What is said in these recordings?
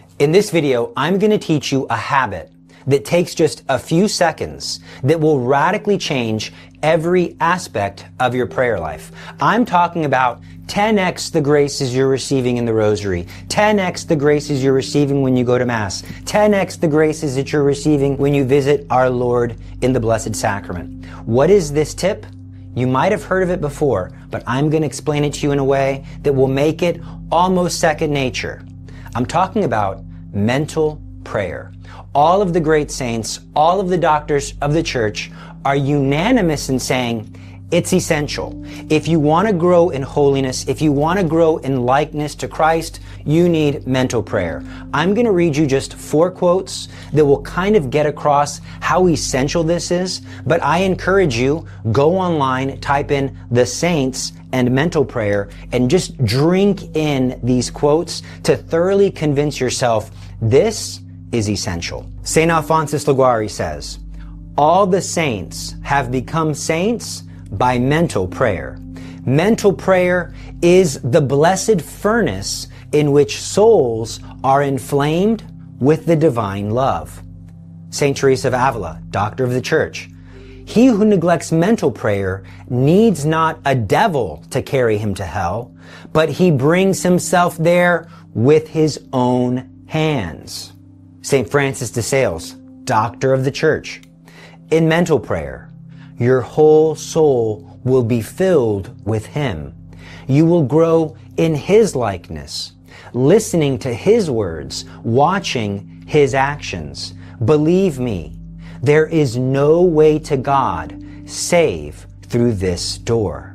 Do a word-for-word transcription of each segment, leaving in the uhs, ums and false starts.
In this video, I'm going to teach you a habit that takes just a few seconds that will radically change every aspect of your prayer life. I'm talking about ten x the graces you're receiving in the rosary, ten x the graces you're receiving when you go to Mass, ten x the graces that you're receiving when you visit our Lord in the Blessed Sacrament. What is this tip? You might have heard of it before, but I'm going to explain it to you in a way that will make it almost second nature. I'm talking about mental prayer. All of the great saints, all of the doctors of the church are unanimous in saying it's essential. If you want to grow in holiness, if you want to grow in likeness to Christ, you need mental prayer. I'm going to read you just four quotes that will kind of get across how essential this is, but I encourage you, go online, type in the saints and mental prayer, and just drink in these quotes to thoroughly convince yourself this is essential. Saint Alphonsus Liguori says, all the saints have become saints by mental prayer. Mental prayer is the blessed furnace in which souls are inflamed with the divine love. Saint Teresa of Avila, Doctor of the Church. He who neglects mental prayer needs not a devil to carry him to hell, but he brings himself there with his own hands. Saint Francis de Sales, Doctor of the Church. In mental prayer, your whole soul will be filled with Him. You will grow in His likeness, listening to His words, watching His actions. Believe me, there is no way to God save through this door.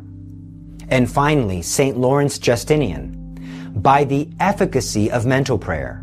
And finally, Saint Lawrence Justinian, by the efficacy of mental prayer,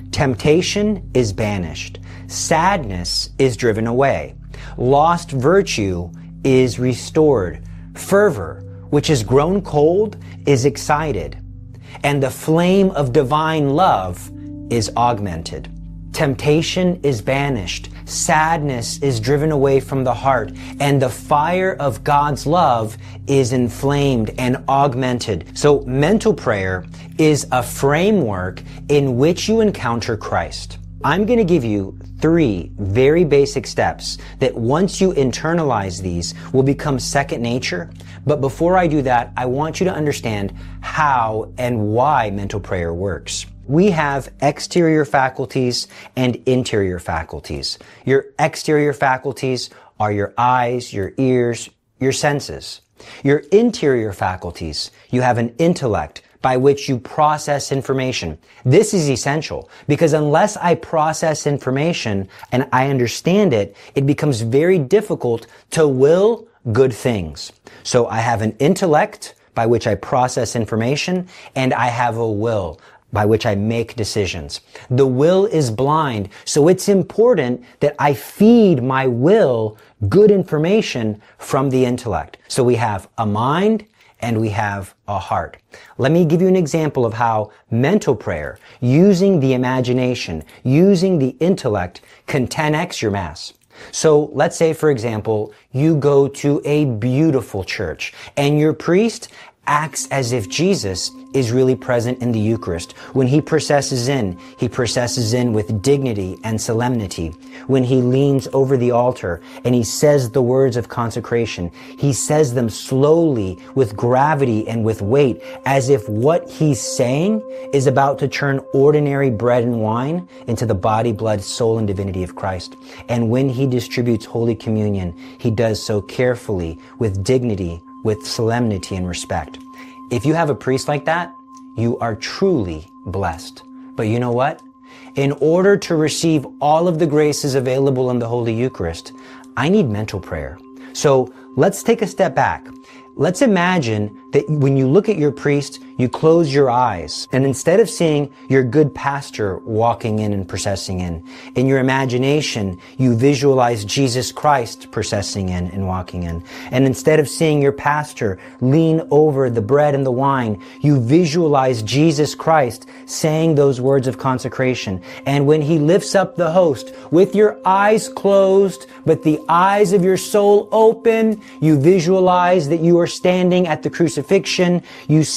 temptation is banished, sadness is driven away, lost virtue is restored, fervor, which has grown cold, is excited, and the flame of divine love is augmented. Temptation is banished, sadness is driven away from the heart, and the fire of God's love is inflamed and augmented. So mental prayer is a framework in which you encounter Christ. I'm going to give you three very basic steps that once you internalize these will become second nature. But before I do that, I want you to understand how and why mental prayer works. We have exterior faculties and interior faculties. Your exterior faculties are your eyes, your ears, your senses. Your interior faculties, you have an intellect by which you process information. This is essential because unless I process information and I understand it, it becomes very difficult to will good things. So I have an intellect by which I process information, and I have a will by which I make decisions. The will is blind, so it's important that I feed my will good information from the intellect. So we have a mind and we have a heart. Let me give you an example of how mental prayer, using the imagination, using the intellect, can ten x your Mass. So let's say, for example, you go to a beautiful church and your priest acts as if Jesus is really present in the Eucharist. When he processes in, he processes in with dignity and solemnity. When he leans over the altar and he says the words of consecration, he says them slowly with gravity and with weight, as if what he's saying is about to turn ordinary bread and wine into the body, blood, soul, and divinity of Christ. And when he distributes Holy Communion, he does so carefully, with dignity, with solemnity and respect. If you have a priest like that, you are truly blessed. But you know what? In order to receive all of the graces available in the Holy Eucharist, I need mental prayer. So let's take a step back. Let's imagine that when you look at your priest, you close your eyes, and instead of seeing your good pastor walking in and processing in, in your imagination, you visualize Jesus Christ processing in and walking in. And instead of seeing your pastor lean over the bread and the wine, you visualize Jesus Christ saying those words of consecration. And when he lifts up the host, with your eyes closed, but the eyes of your soul open, you visualize that you are standing at the crucifixion. You see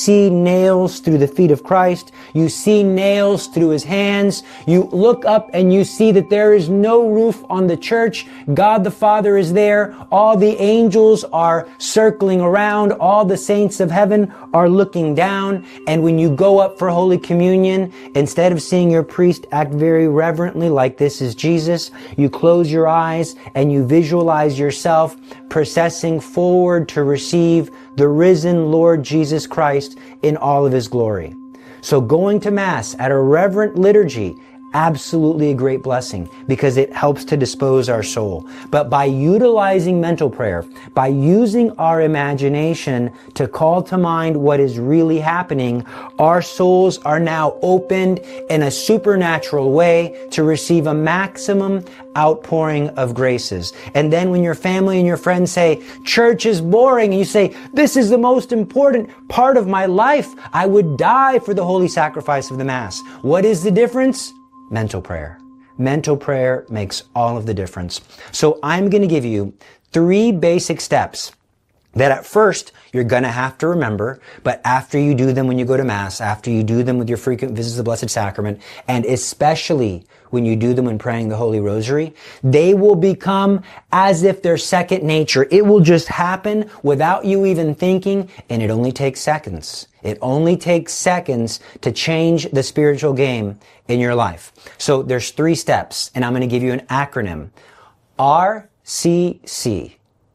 nails through the feet of Christ. You see nails through his hands. You look up and you see that there is no roof on the church. God the Father is there. All the angels are circling around. All the saints of heaven are looking down. And when you go up for Holy Communion, instead of seeing your priest act very reverently like this is Jesus, you close your eyes and you visualize yourself processing forward to receive the risen Lord Jesus Christ in all of his glory. So going to Mass at a reverent liturgy, absolutely a great blessing because it helps to dispose our soul. But by utilizing mental prayer, by using our imagination to call to mind what is really happening, our souls are now opened in a supernatural way to receive a maximum outpouring of graces. And then when your family and your friends say, church is boring, and you say, this is the most important part of my life. I would die for the holy sacrifice of the Mass. What is the difference? Mental prayer. Mental prayer makes all of the difference. So I'm going to give you three basic steps that at first you're going to have to remember, but after you do them when you go to Mass, after you do them with your frequent visits to the Blessed Sacrament, and especially when you do them when praying the Holy Rosary, they will become as if they're second nature. It will just happen without you even thinking, and it only takes seconds. It only takes seconds to change the spiritual game in your life. So there's three steps, and I'm going to give you an acronym. R C C.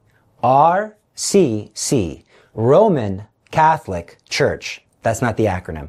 R C C. Roman Catholic Church. That's not the acronym.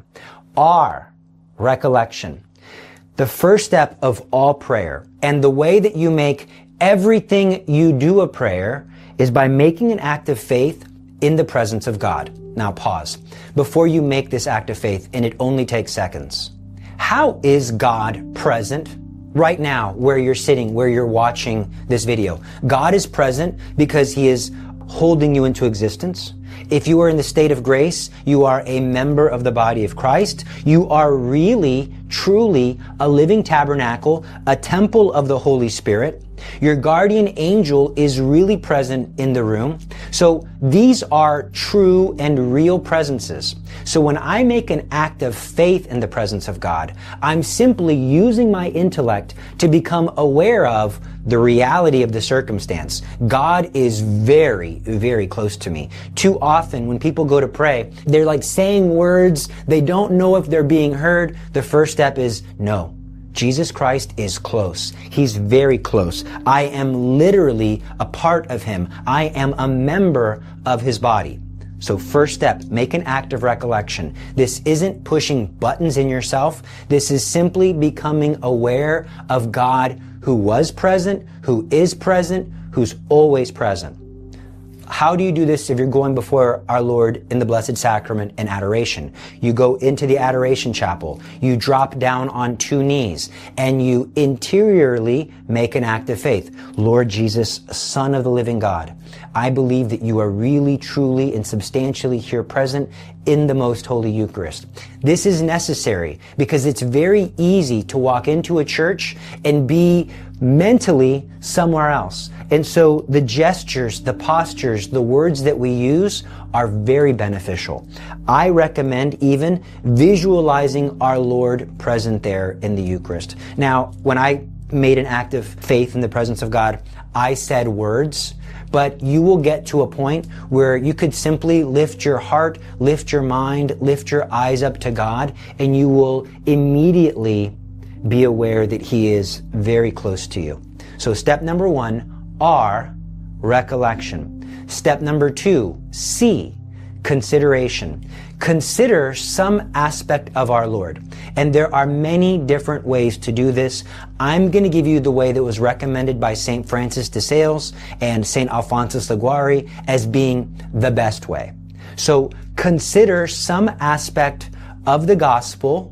R. Recollection. The first step of all prayer, and the way that you make everything you do a prayer, is by making an act of faith in the presence of God. Now pause. Before you make this act of faith, and it only takes seconds. How is God present right now where you're sitting, where you're watching this video? God is present because he is holding you into existence. If you are in the state of grace, you are a member of the body of Christ. You are really, truly a living tabernacle, a temple of the Holy Spirit. Your guardian angel is really present in the room. So these are true and real presences. So when I make an act of faith in the presence of God, I'm simply using my intellect to become aware of the reality of the circumstance. God is very, very close to me. Too often when people go to pray, they're like saying words. They don't know if they're being heard. The first step is no. Jesus Christ is close. He's very close. I am literally a part of him. I am a member of his body. So first step, make an act of recollection. This isn't pushing buttons in yourself. This is simply becoming aware of God who was present, who is present, who's always present. How do you do this if you're going before our Lord in the Blessed Sacrament in adoration? You go into the adoration chapel, you drop down on two knees, and you interiorly make an act of faith. Lord Jesus, Son of the living God, I believe that you are really, truly, and substantially here present in the Most Holy Eucharist. This is necessary because it's very easy to walk into a church and be mentally somewhere else. And so the gestures, the postures, the words that we use are very beneficial. I recommend even visualizing our Lord present there in the Eucharist. Now, when I made an act of faith in the presence of God, I said words, but you will get to a point where you could simply lift your heart, lift your mind, lift your eyes up to God, and you will immediately be aware that he is very close to you. So step number one, R, recollection. Step number two, C, consideration. Consider some aspect of our Lord. And there are many different ways to do this. I'm going to give you the way that was recommended by Saint Francis de Sales and Saint Alphonsus Liguori as being the best way. So consider some aspect of the gospel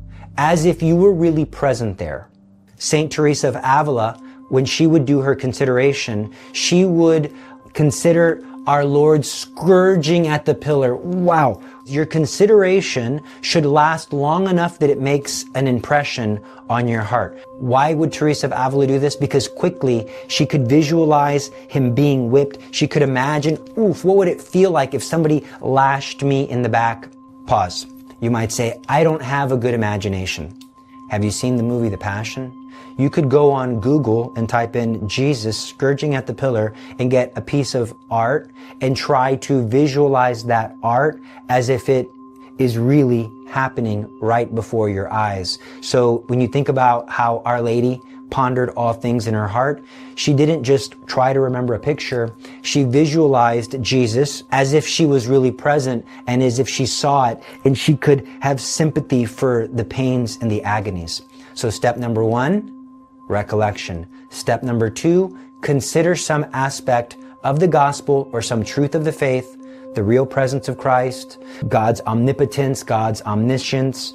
as if you were really present there. Saint Teresa of Avila, when she would do her consideration, she would consider our Lord scourging at the pillar. Wow. Your consideration should last long enough that it makes an impression on your heart. Why would Teresa of Avila do this? Because quickly she could visualize him being whipped. She could imagine, oof, what would it feel like if somebody lashed me in the back Pause. You might say, I don't have a good imagination. Have you seen the movie The Passion? You could go on Google and type in Jesus scourging at the pillar and get a piece of art and try to visualize that art as if it is really happening right before your eyes. So when you think about how Our Lady pondered all things in her heart, she didn't just try to remember a picture. She visualized Jesus as if she was really present and as if she saw it, and she could have sympathy for the pains and the agonies. So step number one, recollection. Step number two, consider some aspect of the gospel or some truth of the faith, the real presence of Christ, God's omnipotence, God's omniscience.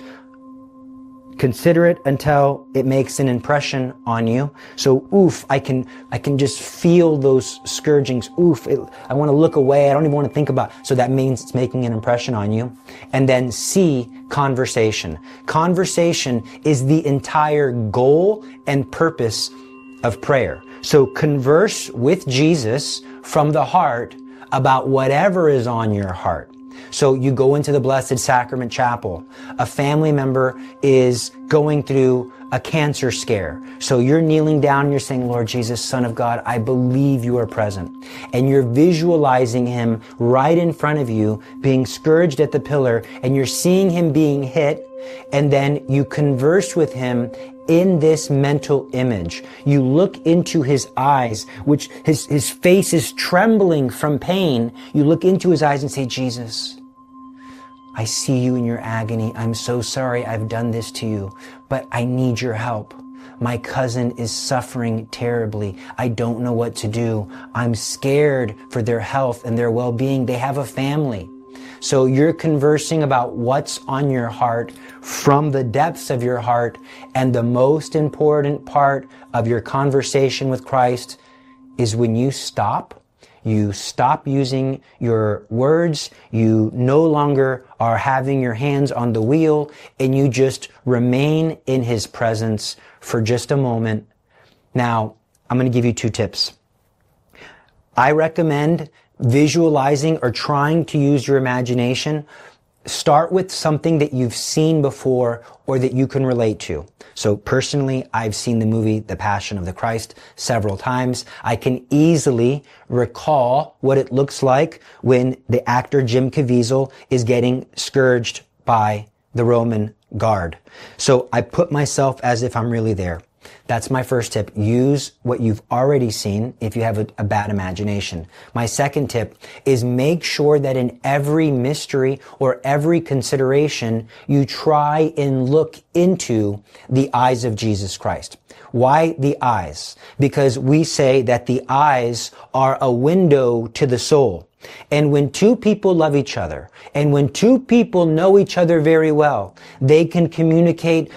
Consider it until it makes an impression on you. So, oof, I can, I can just feel those scourgings. Oof, it, I want to look away. I don't even want to think about it. So that means it's making an impression on you. And then C, conversation. Conversation is the entire goal and purpose of prayer. So converse with Jesus from the heart about whatever is on your heart. So you go into the Blessed Sacrament Chapel. A family member is going through a cancer scare. So you're kneeling down and you're saying, Lord Jesus, Son of God, I believe you are present. And you're visualizing him right in front of you, being scourged at the pillar, and you're seeing him being hit. And then you converse with him in this mental image. You look into his eyes, which his, his face is trembling from pain. You look into his eyes and say, Jesus, I see you in your agony. I'm so sorry I've done this to you, but I need your help. My cousin is suffering terribly. I don't know what to do. I'm scared for their health and their well-being. They have a family. So you're conversing about what's on your heart from the depths of your heart. And the most important part of your conversation with Christ is when you stop. You stop using your words. You no longer are having your hands on the wheel, and you just remain in his presence for just a moment. Now, I'm going to give you two tips. I recommend visualizing or trying to use your imagination. Start with something that you've seen before or that you can relate to. So personally, I've seen the movie The Passion of the Christ several times. I can easily recall what it looks like when the actor Jim Caviezel is getting scourged by the Roman guard. So I put myself as if I'm really there. That's my first tip. Use what you've already seen if you have a, a bad imagination. My second tip is make sure that in every mystery or every consideration, you try and look into the eyes of Jesus Christ. Why the eyes? Because we say that the eyes are a window to the soul. And when two people love each other, and when two people know each other very well, they can communicate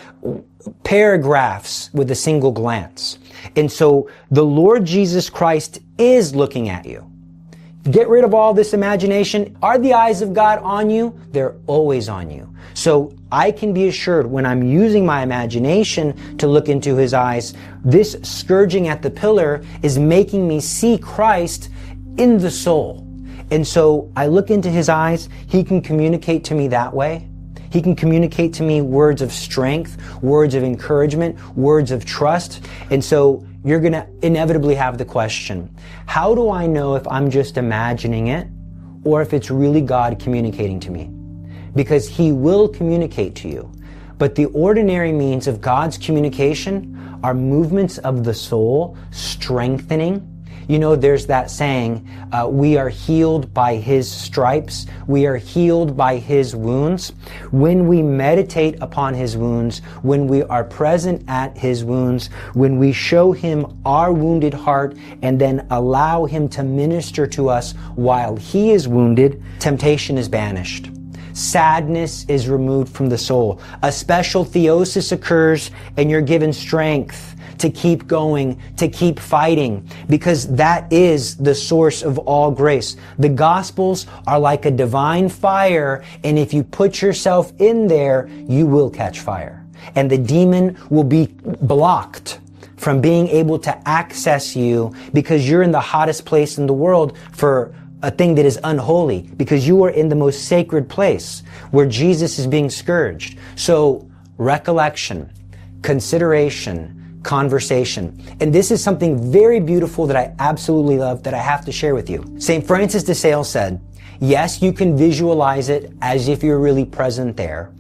paragraphs with a single glance. And so the Lord Jesus Christ is looking at you. Get rid of all this imagination. Are the eyes of God on you? They're always on you. So I can be assured when I'm using my imagination to look into his eyes, this scourging at the pillar is making me see Christ in the soul. And so I look into his eyes. He can communicate to me that way. He can communicate to me words of strength, words of encouragement, words of trust. And so you're going to inevitably have the question, how do I know if I'm just imagining it or if it's really God communicating to me? Because he will communicate to you. But the ordinary means of God's communication are movements of the soul, strengthening. You know, there's that saying, uh, we are healed by his stripes. We are healed by his wounds. When we meditate upon his wounds, when we are present at his wounds, when we show him our wounded heart and then allow him to minister to us while he is wounded, temptation is banished. Sadness is removed from the soul. A special theosis occurs and you're given strength to keep going, to keep fighting, because that is the source of all grace. The Gospels are like a divine fire, and if you put yourself in there, you will catch fire. And the demon will be blocked from being able to access you because you're in the hottest place in the world for a thing that is unholy, because you are in the most sacred place where Jesus is being scourged. So recollection, consideration, conversation. And this is something very beautiful that I absolutely love that I have to share with you. Saint Francis de Sales said, yes, you can visualize it as if you're really present there,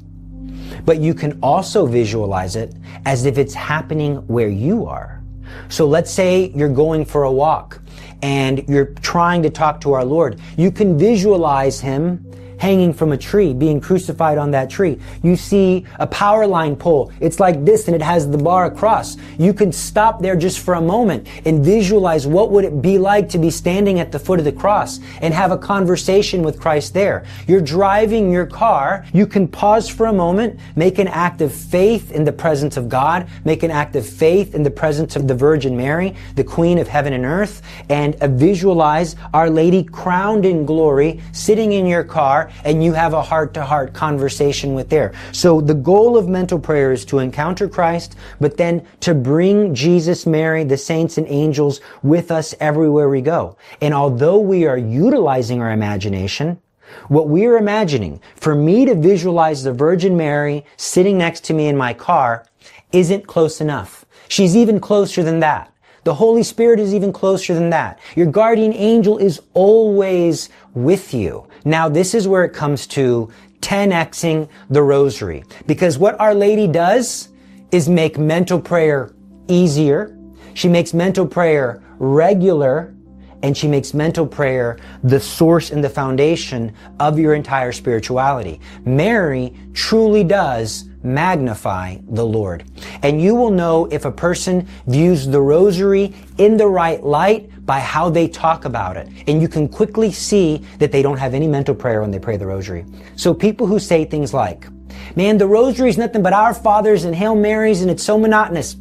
but you can also visualize it as if it's happening where you are. So let's say you're going for a walk and you're trying to talk to our Lord. You can visualize Him hanging from a tree, being crucified on that tree. You see a power line pole. It's like this and it has the bar across. You can stop there just for a moment and visualize what would it be like to be standing at the foot of the cross and have a conversation with Christ there. You're driving your car. You can pause for a moment, make an act of faith in the presence of God, make an act of faith in the presence of the Virgin Mary, the Queen of heaven and earth, and uh, visualize Our Lady crowned in glory, sitting in your car, and you have a heart-to-heart conversation with there. So the goal of mental prayer is to encounter Christ, but then to bring Jesus, Mary, the saints and angels with us everywhere we go. And although we are utilizing our imagination, what we are imagining, for me to visualize the Virgin Mary sitting next to me in my car, isn't close enough. She's even closer than that. The Holy Spirit is even closer than that. Your guardian angel is always with you. Now, this is where it comes to ten Xing the rosary. Because what Our Lady does is make mental prayer easier. She makes mental prayer regular. And she makes mental prayer the source and the foundation of your entire spirituality. Mary truly does magnify the Lord. And you will know if a person views the rosary in the right light by how they talk about it. And you can quickly see that they don't have any mental prayer when they pray the rosary. So people who say things like, man, the rosary is nothing but Our Fathers and Hail Marys and it's so monotonous.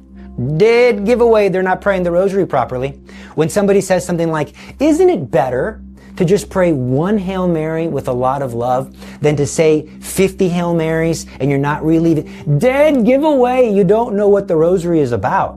Dead giveaway, they're not praying the rosary properly. When somebody says something like, isn't it better to just pray one Hail Mary with a lot of love than to say fifty Hail Marys and you're not really... Dead giveaway, you don't know what the rosary is about.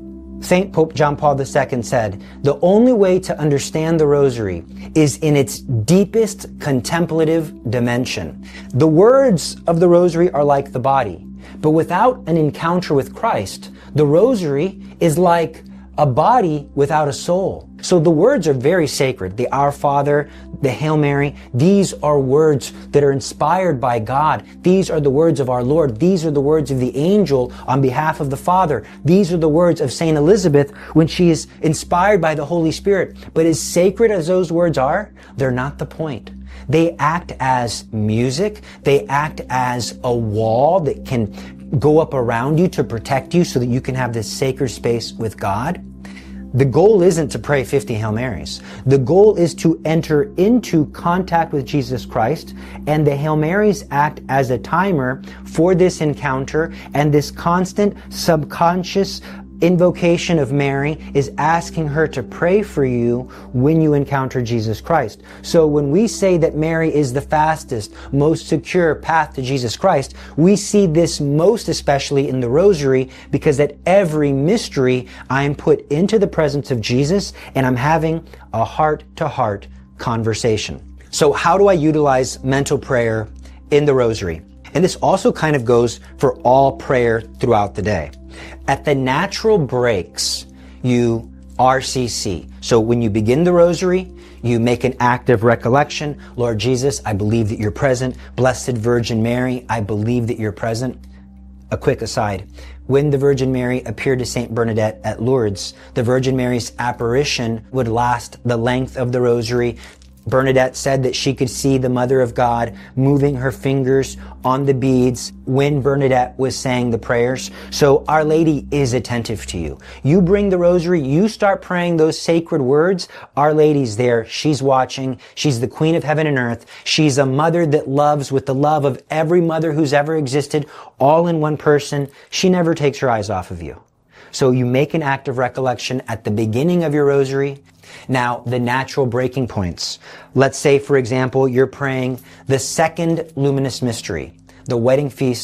Saint Pope John Paul the Second said, the only way to understand the rosary is in its deepest contemplative dimension. The words of the rosary are like the body, but without an encounter with Christ, the rosary is like a body without a soul. So the words are very sacred. The Our Father, the Hail Mary, these are words that are inspired by God. These are the words of our Lord. These are the words of the angel on behalf of the Father. These are the words of Saint Elizabeth when she is inspired by the Holy Spirit. But as sacred as those words are, they're not the point. They act as music. They act as a wall that can go up around you to protect you so that you can have this sacred space with God. The goal isn't to pray fifty Hail Marys. The goal is to enter into contact with Jesus Christ, and the Hail Marys act as a timer for this encounter, and this constant subconscious invocation of Mary is asking her to pray for you when you encounter Jesus Christ. So when we say that Mary is the fastest, most secure path to Jesus Christ, we see this most especially in the rosary, because at every mystery I am put into the presence of Jesus and I'm having a heart-to-heart conversation. So how do I utilize mental prayer in the rosary? And this also kind of goes for all prayer throughout the day. At the natural breaks, you R C C. So when you begin the rosary, you make an act of recollection. Lord Jesus, I believe that you're present. Blessed Virgin Mary, I believe that you're present. A quick aside. When the Virgin Mary appeared to Saint Bernadette at Lourdes, the Virgin Mary's apparition would last the length of the rosary. Bernadette said that she could see the Mother of God moving her fingers on the beads when Bernadette was saying the prayers. So Our Lady is attentive to you. You bring the rosary, you start praying those sacred words, Our Lady's there. She's watching. She's the Queen of heaven and earth. She's a mother that loves with the love of every mother who's ever existed, all in one person. She never takes her eyes off of you. So you make an act of recollection at the beginning of your rosary. Now, the natural breaking points. Let's say, for example, you're praying the second luminous mystery, the wedding feast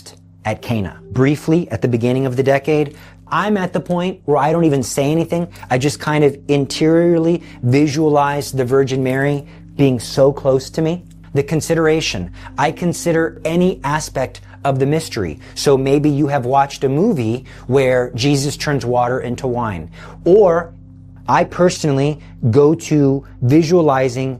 at Cana. Briefly, at the beginning of the decade, I'm at the point where I don't even say anything. I just kind of interiorly visualize the Virgin Mary being so close to me. The consideration. I consider any aspect of the mystery. So maybe you have watched a movie where Jesus turns water into wine. Or I personally go to visualizing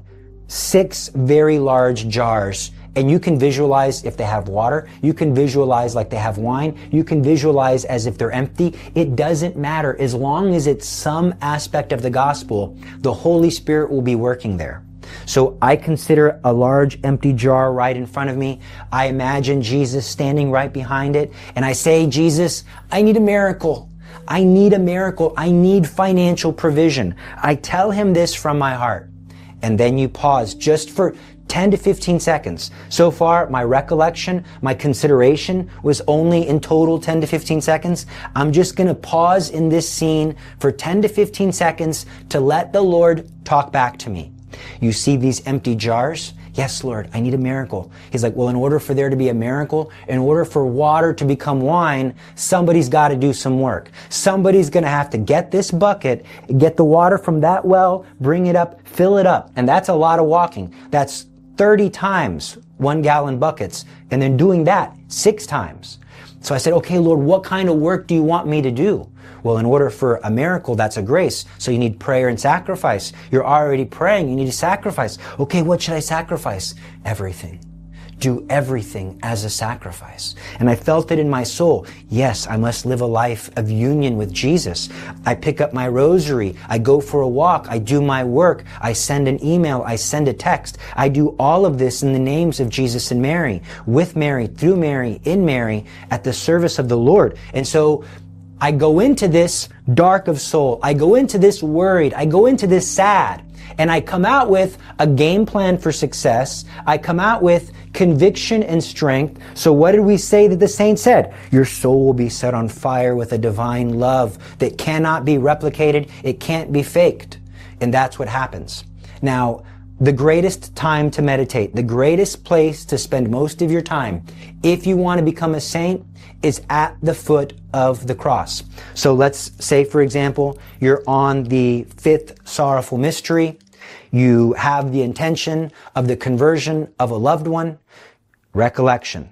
six very large jars. And you can visualize if they have water. You can visualize like they have wine. You can visualize as if they're empty. It doesn't matter. As long as it's some aspect of the gospel, the Holy Spirit will be working there. So I consider a large empty jar right in front of me. I imagine Jesus standing right behind it. And I say, Jesus, I need a miracle. I need a miracle. I need financial provision. I tell him this from my heart. And then you pause just for ten to fifteen seconds. So far, my recollection, my consideration was only in total ten to fifteen seconds. I'm just going to pause in this scene for ten to fifteen seconds to let the Lord talk back to me. You see these empty jars? Yes, Lord, I need a miracle. He's like, well, in order for there to be a miracle, in order for water to become wine, somebody's got to do some work. Somebody's going to have to get this bucket, get the water from that well, bring it up, fill it up. And that's a lot of walking. That's thirty times one gallon buckets, and then doing that six times. So I said, okay, Lord, what kind of work do you want me to do? Well, in order for a miracle, that's a grace. So you need prayer and sacrifice. You're already praying. You need to sacrifice. Okay, what should I sacrifice? Everything. Do everything as a sacrifice. And I felt it in my soul. Yes, I must live a life of union with Jesus. I pick up my rosary. I go for a walk. I do my work. I send an email. I send a text. I do all of this in the names of Jesus and Mary, with Mary, through Mary, in Mary, at the service of the Lord. And so I go into this dark of soul. I go into this worried. I go into this sad. And I come out with a game plan for success. I come out with conviction and strength. So what did we say that the saint said? Your soul will be set on fire with a divine love that cannot be replicated. It can't be faked. And that's what happens. Now, the greatest time to meditate, the greatest place to spend most of your time, if you want to become a saint, is at the foot of the cross. So let's say, for example, you're on the fifth sorrowful mystery. You have the intention of the conversion of a loved one. Recollection.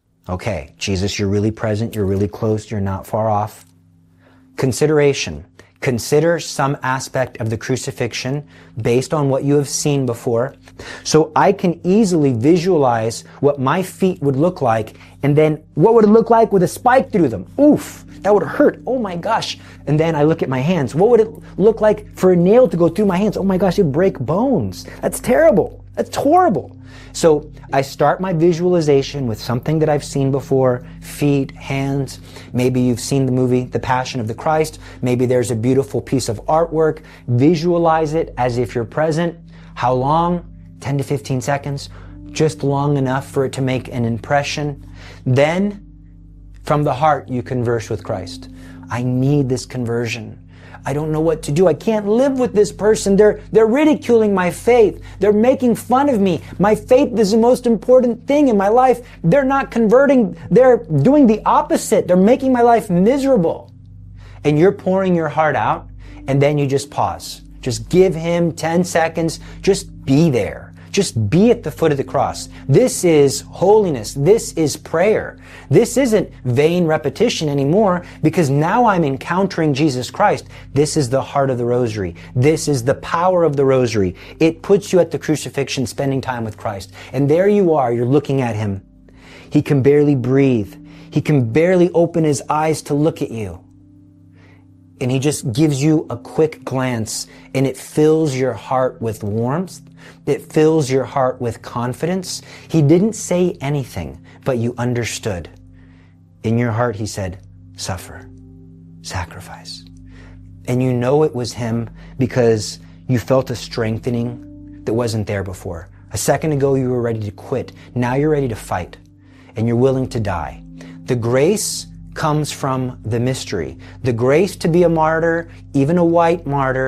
Okay, Jesus, you're really present. You're really close. You're not far off. Consideration. Consider some aspect of the crucifixion based on what you have seen before. So I can easily visualize what my feet would look like, and then what would it look like with a spike through them? Oof, that would hurt. Oh my gosh. And then I look at my hands. What would it look like for a nail to go through my hands? Oh my gosh, it'd break bones. That's terrible. That's horrible. So I start my visualization with something that I've seen before, feet, hands. Maybe you've seen the movie The Passion of the Christ. Maybe there's a beautiful piece of artwork. Visualize it as if you're present. How long? ten to fifteen seconds. Just long enough for it to make an impression. Then, from the heart, you converse with Christ. I need this conversion. I don't know what to do. I can't live with this person. They're, they're ridiculing my faith. They're making fun of me. My faith is the most important thing in my life. They're not converting. They're doing the opposite. They're making my life miserable. And you're pouring your heart out, and then you just pause. Just give him ten seconds. Just be there. Just be at the foot of the cross. This is holiness. This is prayer. This isn't vain repetition anymore, because now I'm encountering Jesus Christ. This is the heart of the rosary. This is the power of the rosary. It puts you at the crucifixion, spending time with Christ. And there you are, you're looking at him. He can barely breathe. He can barely open his eyes to look at you. And he just gives you a quick glance, and it fills your heart with warmth. It fills your heart with confidence. He didn't say anything, but you understood. In your heart, he said, suffer, sacrifice. And you know it was him because you felt a strengthening that wasn't there before. A second ago, you were ready to quit. Now you're ready to fight, and you're willing to die. The grace comes from the mystery. The grace to be a martyr, even a white martyr,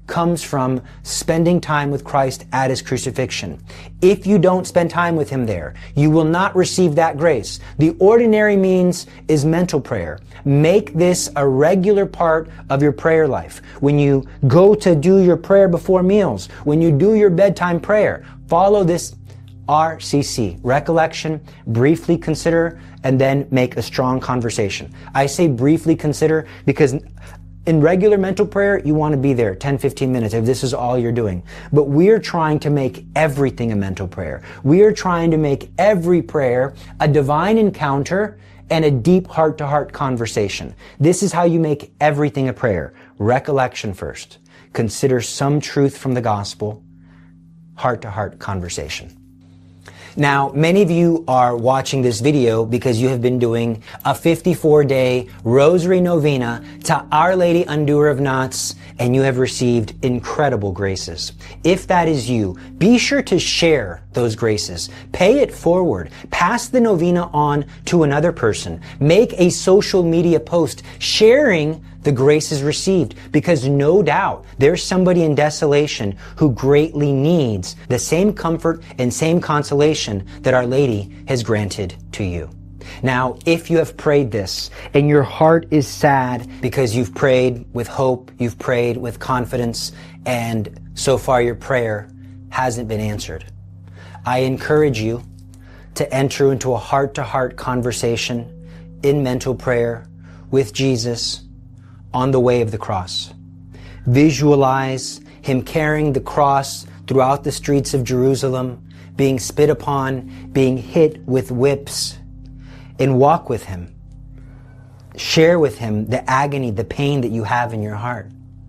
comes from spending time with Christ at His crucifixion. If you don't spend time with Him there, you will not receive that grace. The ordinary means is mental prayer. Make this a regular part of your prayer life. When you go to do your prayer before meals, when you do your bedtime prayer, follow this R C C, recollection, briefly consider, and then make a strong conversation. I say briefly consider because in regular mental prayer, you want to be there ten, fifteen minutes if this is all you're doing. But we're trying to make everything a mental prayer. We are trying to make every prayer a divine encounter and a deep heart-to-heart conversation. This is how you make everything a prayer. Recollection first. Consider some truth from the gospel. Heart-to-heart conversation. Now, many of you are watching this video because you have been doing a fifty-four day Rosary Novena to Our Lady Undoer of Knots, and you have received incredible graces. If that is you, be sure to share those graces. Pay it forward. Pass the novena on to another person. Make a social media post sharing the graces received, because no doubt there's somebody in desolation who greatly needs the same comfort and same consolation that Our Lady has granted to you. Now, if you have prayed this and your heart is sad because you've prayed with hope, you've prayed with confidence, and so far your prayer hasn't been answered, I encourage you to enter into a heart-to-heart conversation in mental prayer with Jesus on the way of the cross. Visualize Him carrying the cross throughout the streets of Jerusalem, being spit upon, being hit with whips, and walk with Him. Share with Him the agony, the pain that you have in your heart.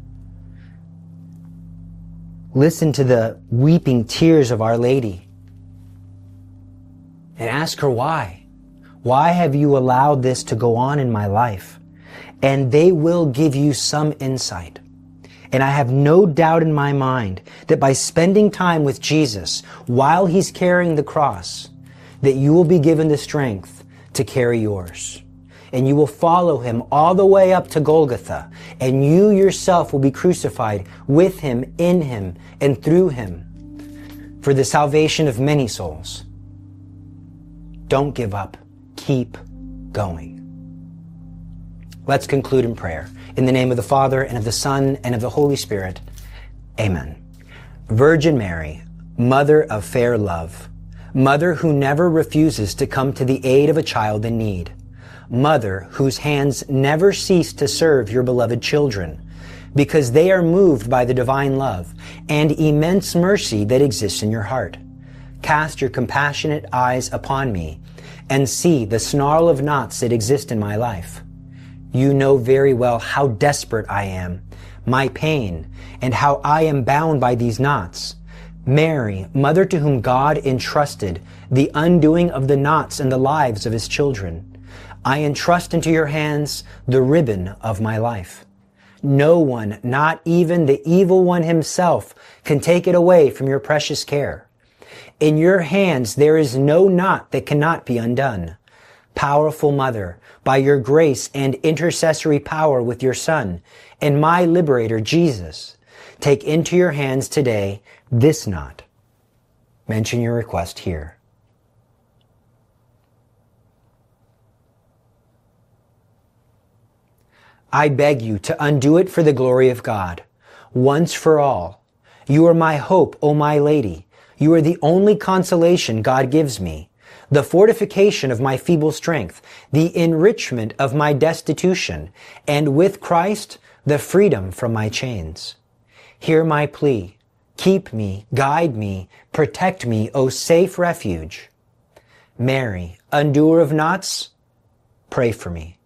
Listen to the weeping tears of Our Lady and ask her why. Why have you allowed this to go on in my life? And they will give you some insight. And I have no doubt in my mind that by spending time with Jesus while He's carrying the cross, that you will be given the strength to carry yours. And you will follow Him all the way up to Golgotha. And you yourself will be crucified with Him, in Him, and through Him for the salvation of many souls. Don't give up. Keep going. Let's conclude in prayer. In the name of the Father, and of the Son, and of the Holy Spirit. Amen. Virgin Mary, Mother of fair love, Mother who never refuses to come to the aid of a child in need, Mother whose hands never cease to serve your beloved children, because they are moved by the divine love and immense mercy that exists in your heart. Cast your compassionate eyes upon me and see the snarl of knots that exist in my life. You know very well how desperate I am, my pain, and how I am bound by these knots. Mary, Mother to whom God entrusted the undoing of the knots in the lives of His children, I entrust into your hands the ribbon of my life. No one, not even the evil one himself, can take it away from your precious care. In your hands there is no knot that cannot be undone. Powerful Mother, by your grace and intercessory power with your Son and my liberator, Jesus, take into your hands today this knot. Mention your request here. I beg you to undo it for the glory of God, once for all. You are my hope, O my Lady. You are the only consolation God gives me, the fortification of my feeble strength, the enrichment of my destitution, and with Christ, the freedom from my chains. Hear my plea. Keep me, guide me, protect me, O safe refuge. Mary, undoer of knots, pray for me.